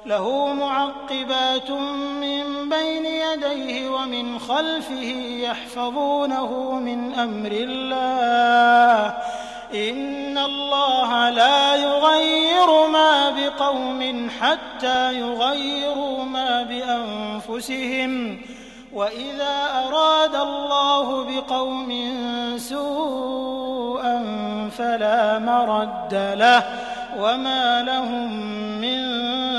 له معقبات من بين يديه ومن خلفه يحفظونه من أمر الله إن الله لا يغير ما بقوم حتى يغيروا ما بأنفسهم وإذا أراد الله بقوم سوءا فلا مرد له وما لهم من